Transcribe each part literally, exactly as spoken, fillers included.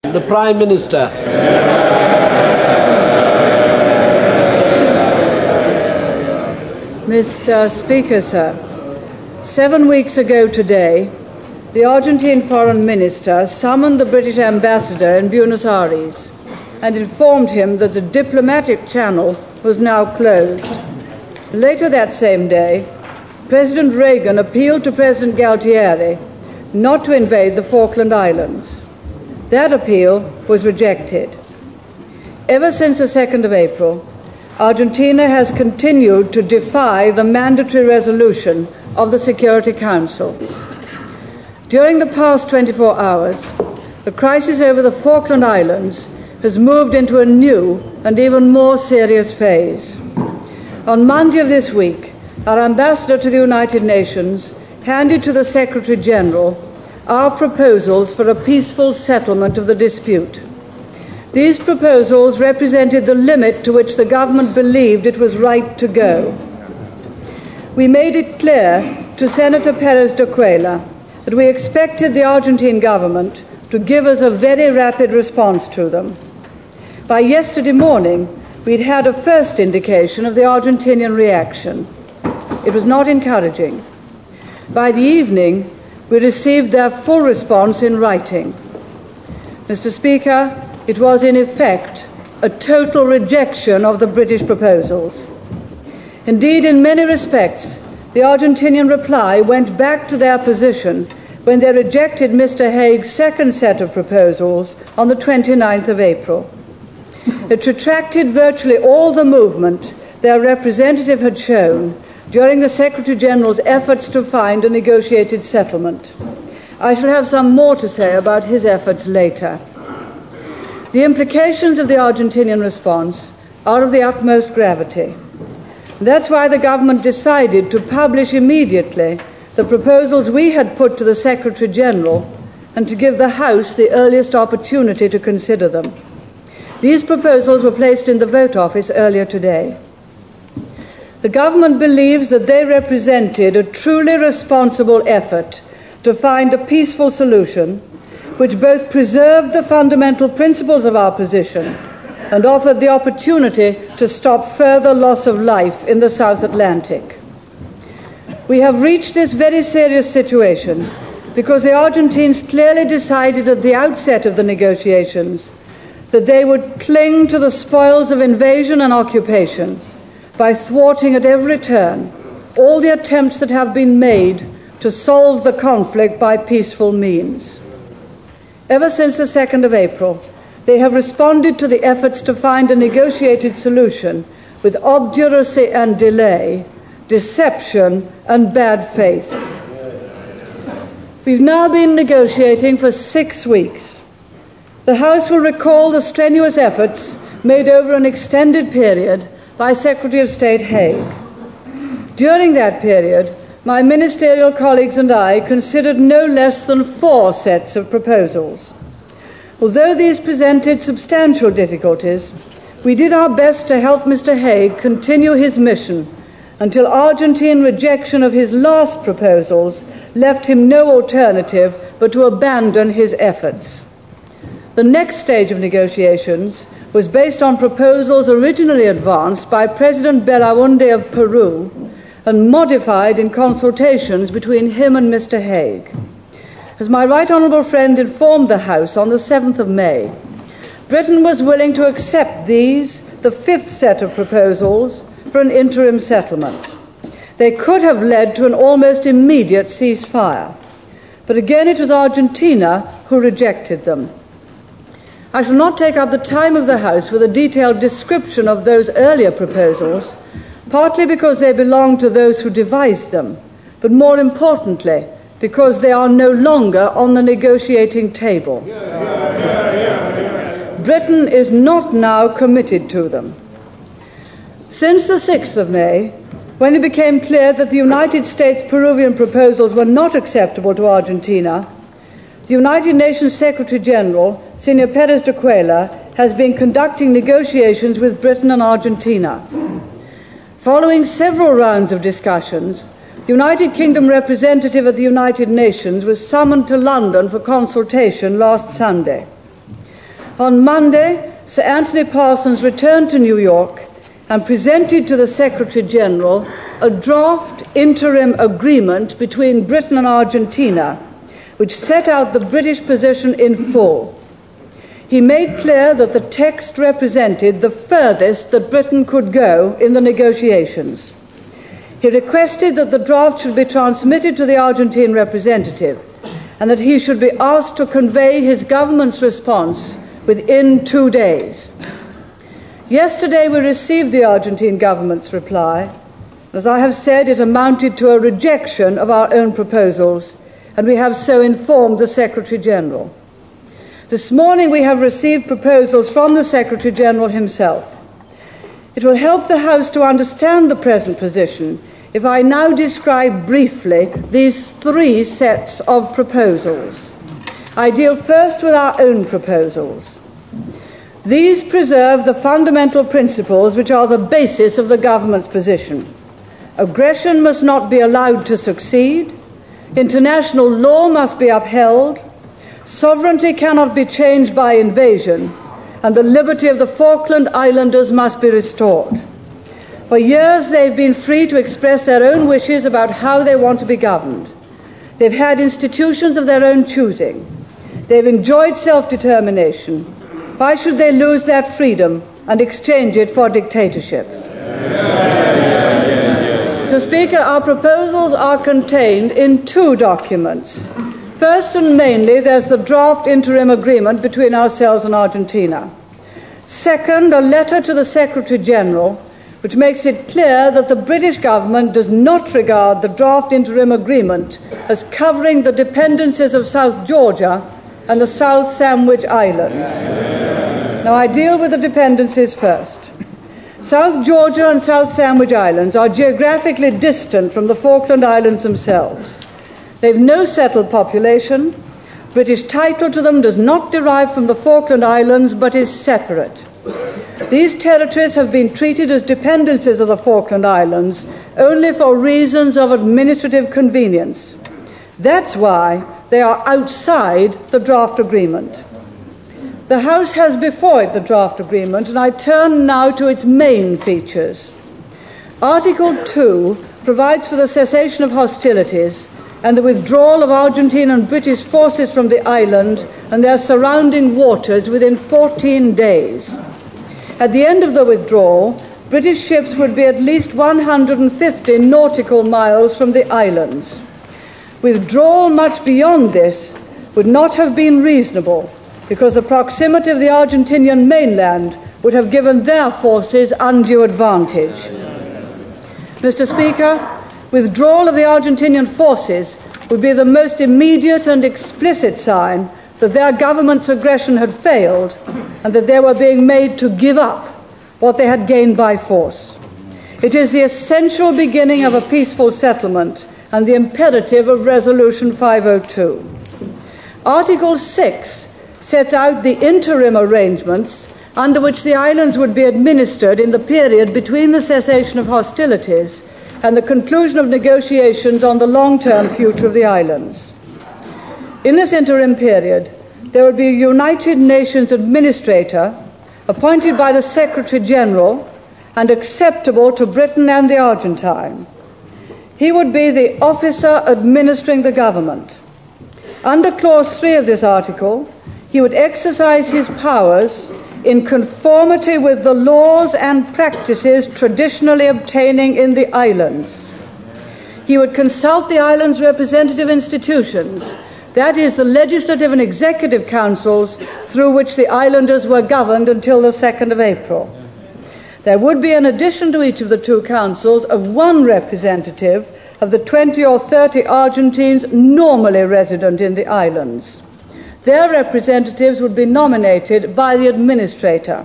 The Prime Minister. Mister Speaker, sir, seven weeks ago today, the Argentine Foreign Minister summoned the British ambassador in Buenos Aires and informed him that the diplomatic channel was now closed. Later that same day, President Reagan appealed to President Galtieri not to invade the Falkland Islands. That appeal was rejected. Ever since the second of April, Argentina has continued to defy the mandatory resolution of the Security Council. During the past twenty-four hours, the crisis over the Falkland Islands has moved into a new and even more serious phase. On Monday of this week, our ambassador to the United Nations handed to the Secretary General our proposals for a peaceful settlement of the dispute. These proposals represented the limit to which the government believed it was right to go. We made it clear to Senator Perez de Cuellar that we expected the Argentine government to give us a very rapid response to them. By yesterday morning, we'd had a first indication of the Argentinian reaction. It was not encouraging. By the evening, we received their full response in writing. Mister Speaker, it was in effect a total rejection of the British proposals. Indeed, in many respects, the Argentinian reply went back to their position when they rejected Mister Hague's second set of proposals on the twenty-ninth of April. It retracted virtually all the movement their representative had shown during the Secretary General's efforts to find a negotiated settlement. I shall have some more to say about his efforts later. The implications of the Argentinian response are of the utmost gravity. That's why the government decided to publish immediately the proposals we had put to the Secretary General and to give the House the earliest opportunity to consider them. These proposals were placed in the vote office earlier today. The government believes that they represented a truly responsible effort to find a peaceful solution which both preserved the fundamental principles of our position and offered the opportunity to stop further loss of life in the South Atlantic. We have reached this very serious situation because the Argentines clearly decided at the outset of the negotiations that they would cling to the spoils of invasion and occupation by thwarting at every turn all the attempts that have been made to solve the conflict by peaceful means. Ever since the second of April, they have responded to the efforts to find a negotiated solution with obduracy and delay, deception and bad faith. We've now been negotiating for six weeks. The House will recall the strenuous efforts made over an extended period by Secretary of State Hague. During that period, my ministerial colleagues and I considered no less than four sets of proposals. Although these presented substantial difficulties, we did our best to help Mister Hague continue his mission until Argentine rejection of his last proposals left him no alternative but to abandon his efforts. The next stage of negotiations was based on proposals originally advanced by President Belaunde of Peru and modified in consultations between him and Mister Hague. As my right honourable friend informed the House on the seventh of May, Britain was willing to accept these, the fifth set of proposals, for an interim settlement. They could have led to an almost immediate ceasefire, but again it was Argentina who rejected them. I shall not take up the time of the House with a detailed description of those earlier proposals, partly because they belong to those who devised them, but more importantly, because they are no longer on the negotiating table. Yeah, yeah, yeah, yeah, yeah. Britain is not now committed to them. Since the sixth of May, when it became clear that the United States Peruvian proposals were not acceptable to Argentina, the United Nations Secretary General, Senor Perez de Cuellar, has been conducting negotiations with Britain and Argentina. Following several rounds of discussions, the United Kingdom representative at the United Nations was summoned to London for consultation last Sunday. On Monday, Sir Anthony Parsons returned to New York and presented to the Secretary-General a draft interim agreement between Britain and Argentina, which set out the British position in full. He made clear that the text represented the furthest that Britain could go in the negotiations. He requested that the draft should be transmitted to the Argentine representative and that he should be asked to convey his government's response within two days. Yesterday we received the Argentine government's reply. As I have said, it amounted to a rejection of our own proposals, and we have so informed the Secretary-General. This morning we have received proposals from the Secretary-General himself. It will help the House to understand the present position if I now describe briefly these three sets of proposals. I deal first with our own proposals. These preserve the fundamental principles which are the basis of the government's position. Aggression must not be allowed to succeed. International law must be upheld. Sovereignty cannot be changed by invasion. And the liberty of the Falkland Islanders must be restored. For years they've been free to express their own wishes about how they want to be governed. They've had institutions of their own choosing. They've enjoyed self-determination. Why should they lose that freedom and exchange it for dictatorship? Mister Speaker, our proposals are contained in two documents. First and mainly, there's the draft interim agreement between ourselves and Argentina. Second, a letter to the Secretary-General, which makes it clear that the British government does not regard the draft interim agreement as covering the dependencies of South Georgia and the South Sandwich Islands. Now, I deal with the dependencies first. South Georgia and South Sandwich Islands are geographically distant from the Falkland Islands themselves. They have no settled population. British title to them does not derive from the Falkland Islands, but is separate. These territories have been treated as dependencies of the Falkland Islands only for reasons of administrative convenience. That's why they are outside the draft agreement. The House has before it the draft agreement, and I turn now to its main features. Article two provides for the cessation of hostilities and the withdrawal of Argentine and British forces from the island and their surrounding waters within fourteen days. At the end of the withdrawal, British ships would be at least one hundred fifty nautical miles from the islands. Withdrawal much beyond this would not have been reasonable, because the proximity of the Argentinian mainland would have given their forces undue advantage. Mister Speaker, withdrawal of the Argentinian forces would be the most immediate and explicit sign that their government's aggression had failed and that they were being made to give up what they had gained by force. It is the essential beginning of a peaceful settlement and the imperative of Resolution five oh two. Article six sets out the interim arrangements under which the islands would be administered in the period between the cessation of hostilities and the conclusion of negotiations on the long-term future of the islands. In this interim period, there would be a United Nations administrator appointed by the Secretary-General and acceptable to Britain and the Argentine. He would be the officer administering the government. Under Clause three of this article, he would exercise his powers in conformity with the laws and practices traditionally obtaining in the islands. He would consult the islands' representative institutions, that is, the legislative and executive councils through which the islanders were governed until the second of April. There would be, in addition to each of the two councils, of one representative of the twenty or thirty Argentines normally resident in the islands. Their representatives would be nominated by the administrator.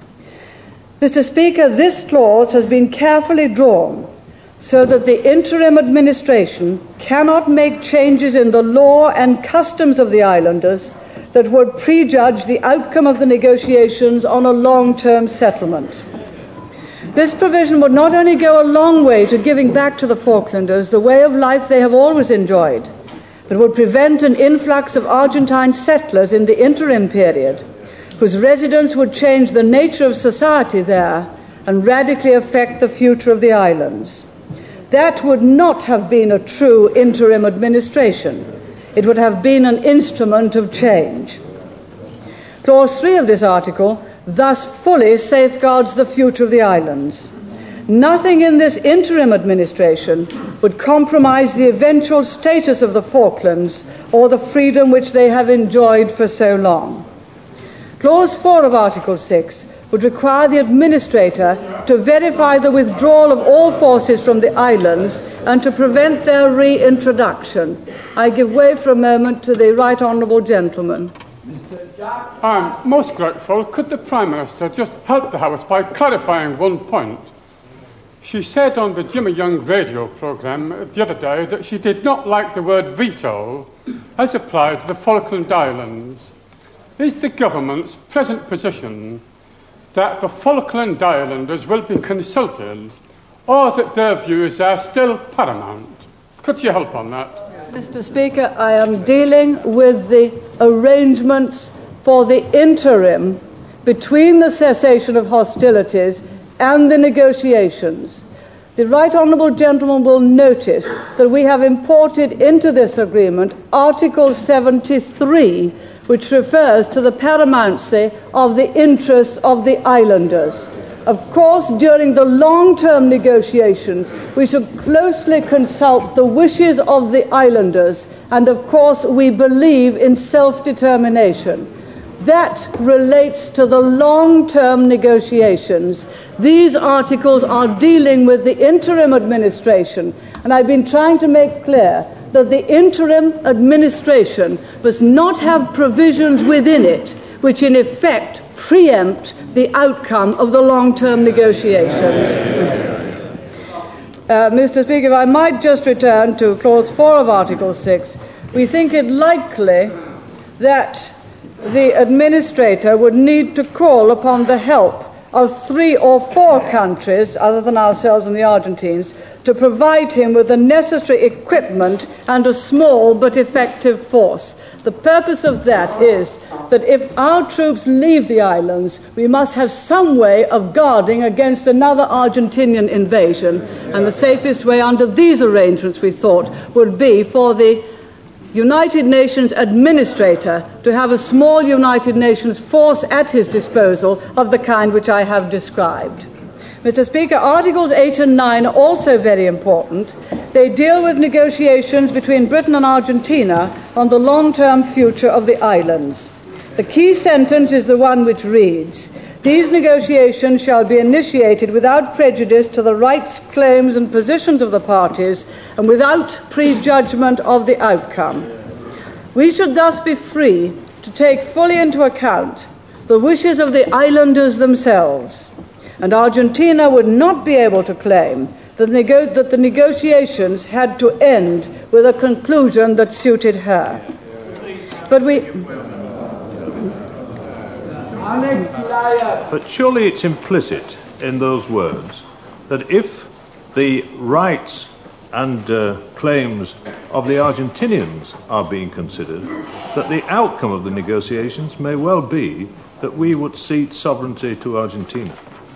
Mister Speaker, this clause has been carefully drawn so that the interim administration cannot make changes in the law and customs of the islanders that would prejudge the outcome of the negotiations on a long-term settlement. This provision would not only go a long way to giving back to the Falklanders the way of life they have always enjoyed, but would prevent an influx of Argentine settlers in the interim period, whose residence would change the nature of society there and radically affect the future of the islands. That would not have been a true interim administration. It would have been an instrument of change. Clause three of this article thus fully safeguards the future of the islands. Nothing in this interim administration would compromise the eventual status of the Falklands or the freedom which they have enjoyed for so long. Clause four of Article six would require the administrator to verify the withdrawal of all forces from the islands and to prevent their reintroduction. I give way for a moment to the Right Honourable Gentleman. I'm most grateful. Could the Prime Minister just help the House by clarifying one point? She said on the Jimmy Young radio programme the other day that she did not like the word veto as applied to the Falkland Islands. Is the government's present position that the Falkland Islanders will be consulted or that their views are still paramount? Could she help on that? Mister Speaker, I am dealing with the arrangements for the interim between the cessation of hostilities and the negotiations. The Right Honourable Gentleman will notice that we have imported into this agreement Article seventy-three, which refers to the paramountcy of the interests of the islanders. Of course, during the long-term negotiations, we should closely consult the wishes of the islanders, and of course, we believe in self-determination. That relates to the long-term negotiations. These articles are dealing with the interim administration, and I've been trying to make clear that the interim administration must not have provisions within it which in effect preempt the outcome of the long-term negotiations. Uh, Mister Speaker, if I might just return to Clause four of Article six, we think it likely that the administrator would need to call upon the help of three or four countries, other than ourselves and the Argentines, to provide him with the necessary equipment and a small but effective force. The purpose of that is that if our troops leave the islands, we must have some way of guarding against another Argentinian invasion, and the safest way under these arrangements, we thought, would be for the United Nations administrator to have a small United Nations force at his disposal of the kind which I have described. Mister Speaker, Articles eight and nine are also very important. They deal with negotiations between Britain and Argentina on the long-term future of the islands. The key sentence is the one which reads, "These negotiations shall be initiated without prejudice to the rights, claims and positions of the parties and without prejudgment of the outcome." We should thus be free to take fully into account the wishes of the islanders themselves, and Argentina would not be able to claim that, nego- that the negotiations had to end with a conclusion that suited her. But we... But surely it's implicit in those words that if the rights and uh, claims of the Argentinians are being considered, that the outcome of the negotiations may well be that we would cede sovereignty to Argentina.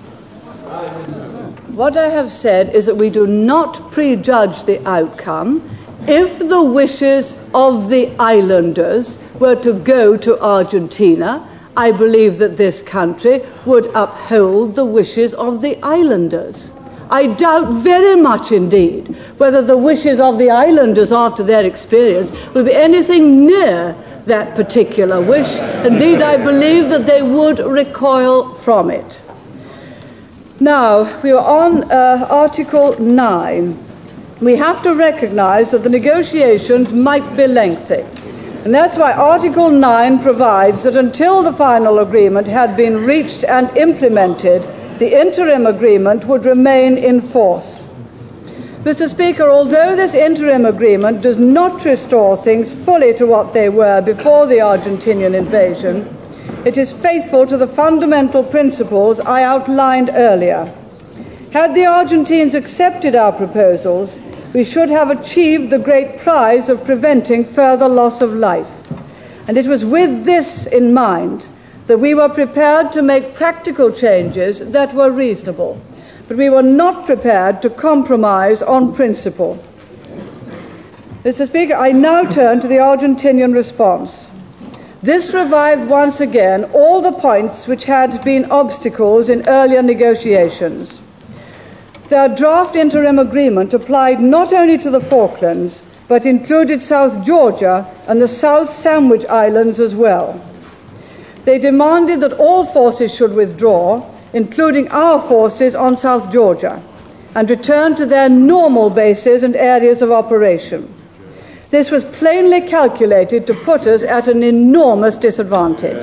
What I have said is that we do not prejudge the outcome. If the wishes of the islanders were to go to Argentina, I believe that this country would uphold the wishes of the islanders. I doubt very much indeed whether the wishes of the islanders after their experience will be anything near that particular wish. Indeed, I believe that they would recoil from it. Now, we are on uh, Article nine. We have to recognize that the negotiations might be lengthy. And that's why Article nine provides that until the final agreement had been reached and implemented, the interim agreement would remain in force. Mister Speaker, although this interim agreement does not restore things fully to what they were before the Argentinian invasion, it is faithful to the fundamental principles I outlined earlier. Had the Argentines accepted our proposals, we should have achieved the great prize of preventing further loss of life. And it was with this in mind that we were prepared to make practical changes that were reasonable, but we were not prepared to compromise on principle. Mister Speaker, I now turn to the Argentinian response. This revived once again all the points which had been obstacles in earlier negotiations. Their draft interim agreement applied not only to the Falklands, but included South Georgia and the South Sandwich Islands as well. They demanded that all forces should withdraw, including our forces on South Georgia, and return to their normal bases and areas of operation. This was plainly calculated to put us at an enormous disadvantage.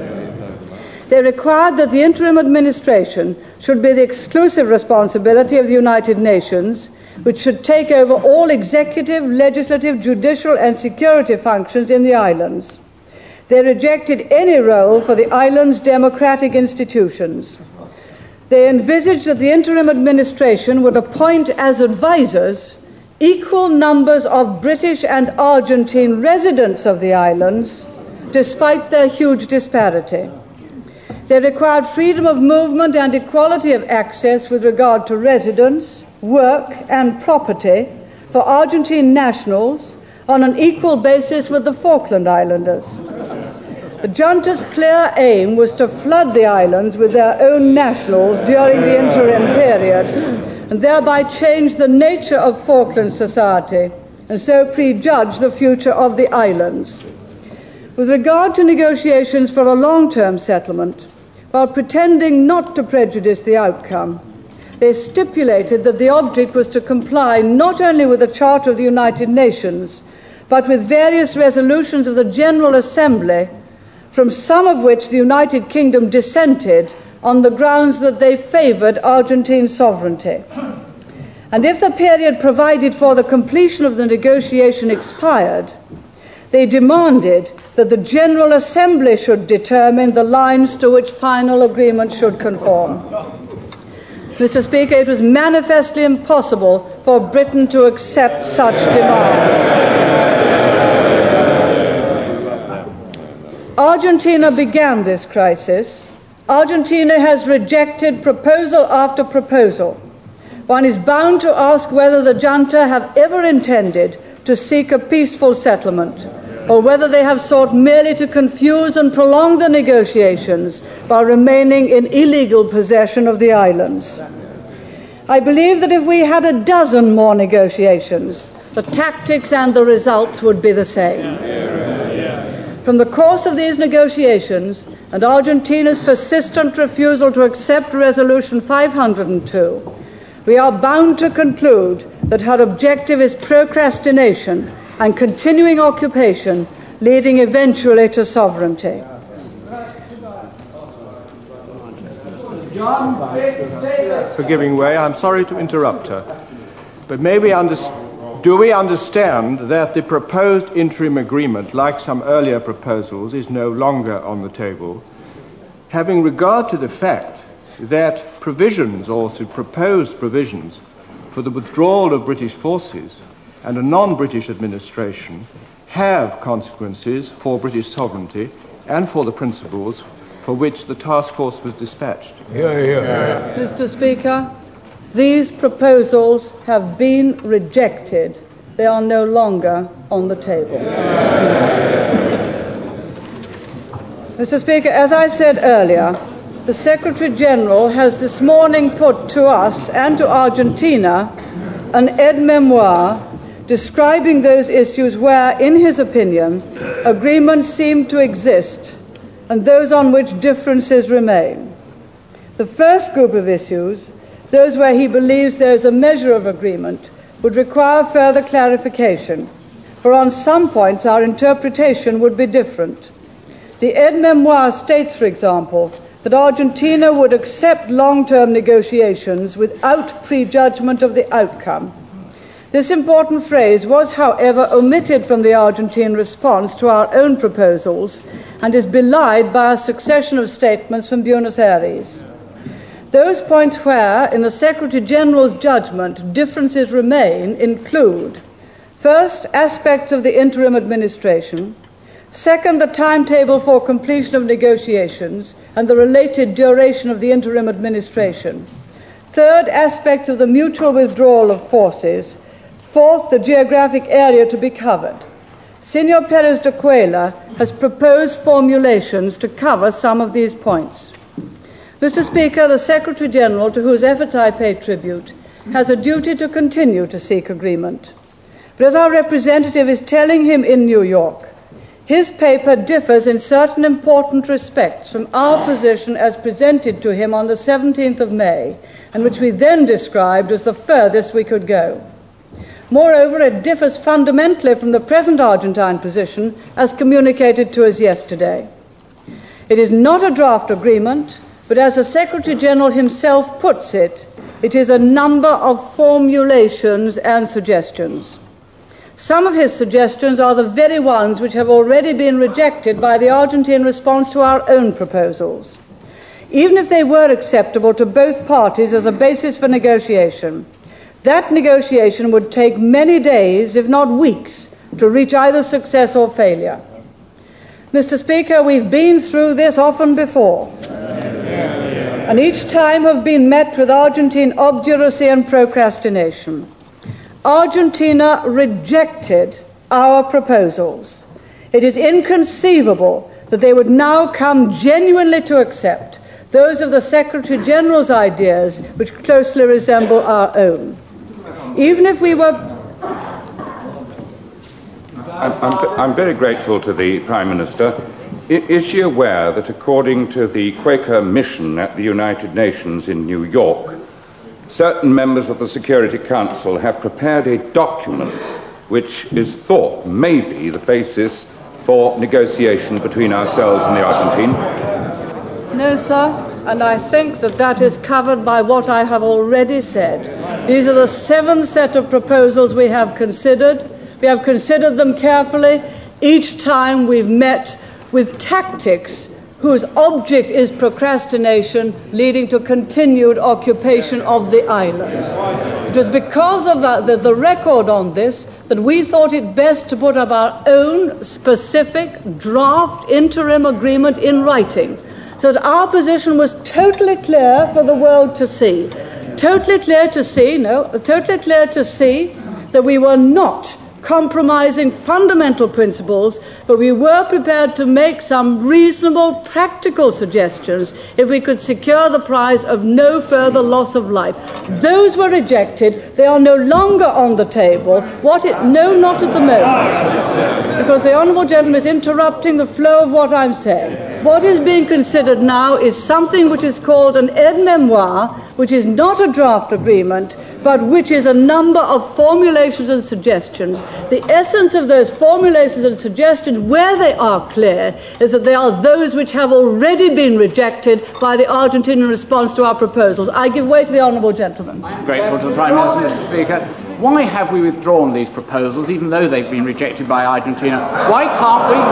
They required that the interim administration should be the exclusive responsibility of the United Nations, which should take over all executive, legislative, judicial and security functions in the islands. They rejected any role for the island's democratic institutions. They envisaged that the interim administration would appoint as advisors equal numbers of British and Argentine residents of the islands, despite their huge disparity. They required freedom of movement and equality of access with regard to residence, work and property for Argentine nationals on an equal basis with the Falkland Islanders. The junta's clear aim was to flood the islands with their own nationals during the interim period and thereby change the nature of Falkland society and so prejudge the future of the islands. With regard to negotiations for a long-term settlement, while pretending not to prejudice the outcome, they stipulated that the object was to comply not only with the Charter of the United Nations, but with various resolutions of the General Assembly, from some of which the United Kingdom dissented on the grounds that they favoured Argentine sovereignty. And if the period provided for the completion of the negotiation expired, they demanded that the General Assembly should determine the lines to which final agreement should conform. Mister Speaker, it was manifestly impossible for Britain to accept such demands. Argentina began this crisis. Argentina has rejected proposal after proposal. One is bound to ask whether the junta have ever intended to seek a peaceful settlement, or whether they have sought merely to confuse and prolong the negotiations by remaining in illegal possession of the islands. I believe that if we had a dozen more negotiations, the tactics and the results would be the same. From the course of these negotiations and Argentina's persistent refusal to accept Resolution five hundred two, we are bound to conclude that her objective is procrastination and continuing occupation, leading eventually to sovereignty. For giving way, I'm sorry to interrupt her, but may we understand. Do we understand that the proposed interim agreement, like some earlier proposals, is no longer on the table, having regard to the fact that provisions, also proposed provisions, for the withdrawal of British forces and a non-British administration have consequences for British sovereignty and for the principles for which the task force was dispatched? Yeah, yeah. Mister Speaker, these proposals have been rejected. They are no longer on the table. Mister Speaker, as I said earlier, the Secretary-General has this morning put to us and to Argentina an aide-memoire describing those issues where, in his opinion, agreement seemed to exist and those on which differences remain. The first group of issues, those where he believes there is a measure of agreement, would require further clarification, for on some points our interpretation would be different. The aide-memoire states, for example, that Argentina would accept long-term negotiations without prejudgment of the outcome. This important phrase was, however, omitted from the Argentine response to our own proposals and is belied by a succession of statements from Buenos Aires. Those points where, in the Secretary-General's judgment, differences remain include, first, aspects of the interim administration, Second, the timetable for completion of negotiations and the related duration of the interim administration. Third, aspects of the mutual withdrawal of forces. Fourth, the geographic area to be covered. Senor Perez de Cuellar has proposed formulations to cover some of these points. Mister Speaker, the Secretary-General, to whose efforts I pay tribute, has a duty to continue to seek agreement. But as our representative is telling him in New York, his paper differs in certain important respects from our position as presented to him on the seventeenth of May, and which we then described as the furthest we could go. Moreover, it differs fundamentally from the present Argentine position as communicated to us yesterday. It is not a draft agreement, but as the Secretary-General himself puts it, it is a number of formulations and suggestions. Some of his suggestions are the very ones which have already been rejected by the Argentine response to our own proposals. Even if they were acceptable to both parties as a basis for negotiation, that negotiation would take many days, if not weeks, to reach either success or failure. Mister Speaker, we've been through this often before, and each time have been met with Argentine obduracy and procrastination. Argentina rejected our proposals. It is inconceivable that they would now come genuinely to accept those of the Secretary-General's ideas which closely resemble our own. Even if we were... I'm, I'm, I'm very grateful to the Prime Minister. I, is she aware that according to the Quaker mission at the United Nations in New York, certain members of the Security Council have prepared a document which is thought may be the basis for negotiation between ourselves and the Argentine? No, sir, and I think that that is covered by what I have already said. These are the seventh set of proposals we have considered. We have considered them carefully. Each time we've met with tactics whose object is procrastination, leading to continued occupation of the islands. It was because of that, that the record on this, that we thought it best to put up our own specific draft interim agreement in writing, so that our position was totally clear for the world to see. Totally clear to see, no, totally clear to see that we were not compromising fundamental principles, but we were prepared to make some reasonable practical suggestions if we could secure the prize of no further loss of life. Those were rejected. They are no longer on the table. What it, no, not at the moment, because the Honourable Gentleman is interrupting the flow of what I'm saying. What is being considered now is something which is called an aide-memoire, which is not a draft agreement, but which is a number of formulations and suggestions. The essence of those formulations and suggestions, where they are clear, is that they are those which have already been rejected by the Argentinian response to our proposals. I give way to the Honourable Gentleman. I'm grateful to the Prime Minister, Mister Speaker. Why have we withdrawn these proposals, even though they've been rejected by Argentina? Why can't we,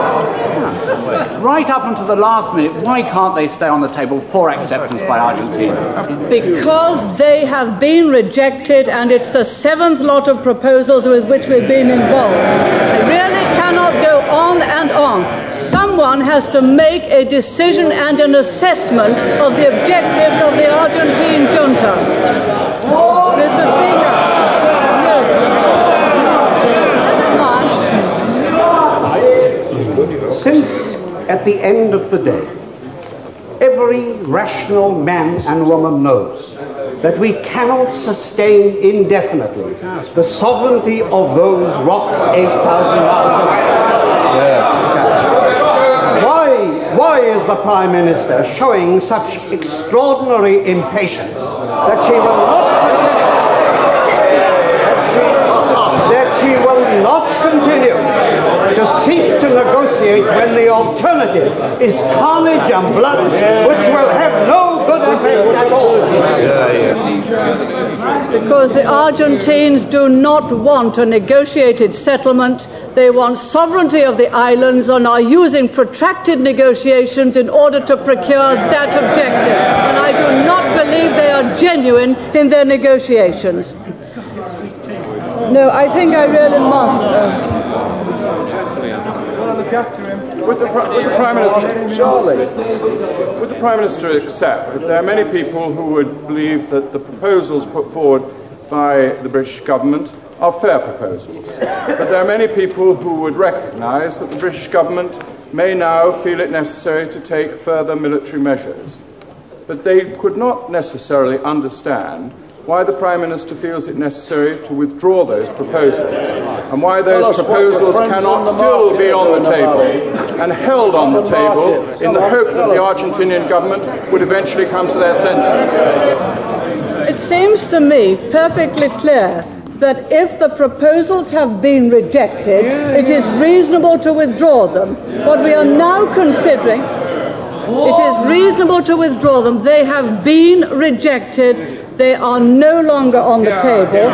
yeah, right up until the last minute, why can't they stay on the table for acceptance by Argentina? Because they have been rejected, and it's the seventh lot of proposals with which we've been involved. They really cannot go on and on. Someone has to make a decision and an assessment of the objectives of the Argentine junta. Mister Speaker. Since at the end of the day, every rational man and woman knows that we cannot sustain indefinitely the sovereignty of those rocks eight thousand miles away. Yes. Why, why is the Prime Minister showing such extraordinary impatience that she will not that she will not continue to seek to negotiate when the alternative is carnage and blood, which will have no good effect at all? Because the Argentines do not want a negotiated settlement. They want sovereignty of the islands and are using protracted negotiations in order to procure that objective. And I do not believe they are genuine in their negotiations. No, I think I really must. Uh, speak after him. Would the, would the Prime Minister, Charlie, would the Prime Minister accept that there are many people who would believe that the proposals put forward by the British government are fair proposals, but there are many people who would recognise that the British government may now feel it necessary to take further military measures, but they could not necessarily understand why the Prime Minister feels it necessary to withdraw those proposals, and why those proposals cannot still be on the table and held on the table in the hope that the Argentinian government would eventually come to their senses. It seems to me perfectly clear that if the proposals have been rejected, it is reasonable to withdraw them. What we are now considering, it is reasonable to withdraw them. They have been rejected. They are no longer on the table.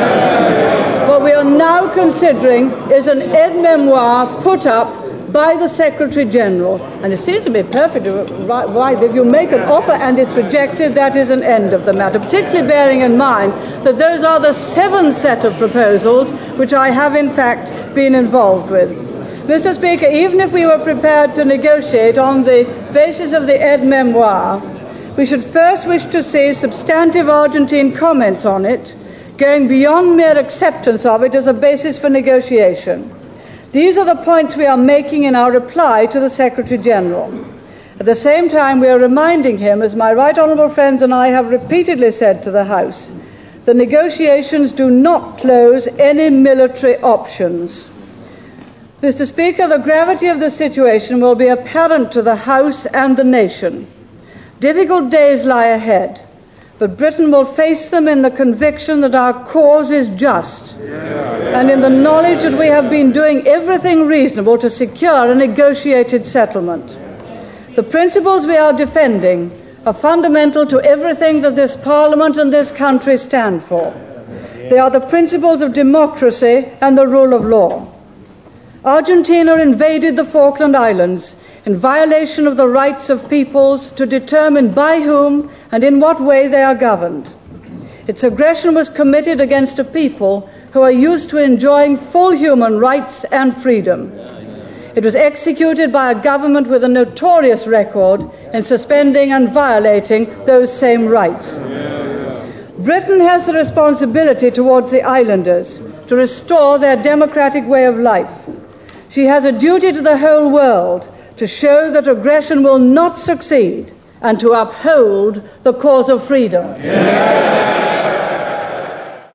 What we are now considering is an aide-memoire put up by the Secretary-General. And it seems to be perfectly right. If you make an offer and it's rejected, that is an end of the matter, particularly bearing in mind that those are the seventh set of proposals which I have, in fact, been involved with. Mister Speaker, even if we were prepared to negotiate on the basis of the aide-memoire, we should first wish to see substantive Argentine comments on it, going beyond mere acceptance of it as a basis for negotiation. These are the points we are making in our reply to the Secretary-General. At the same time, we are reminding him, as my right honourable friends and I have repeatedly said to the House, the negotiations do not close any military options. Mister Speaker, the gravity of the situation will be apparent to the House and the nation. Difficult days lie ahead, but Britain will face them in the conviction that our cause is just, and in the knowledge that we have been doing everything reasonable to secure a negotiated settlement. The principles we are defending are fundamental to everything that this Parliament and this country stand for. They are the principles of democracy and the rule of law. Argentina invaded the Falkland Islands in violation of the rights of peoples to determine by whom and in what way they are governed. Its aggression was committed against a people who are used to enjoying full human rights and freedom. It was executed by a government with a notorious record in suspending and violating those same rights. Britain has the responsibility towards the islanders to restore their democratic way of life. She has a duty to the whole world to show that aggression will not succeed and to uphold the cause of freedom. Yeah.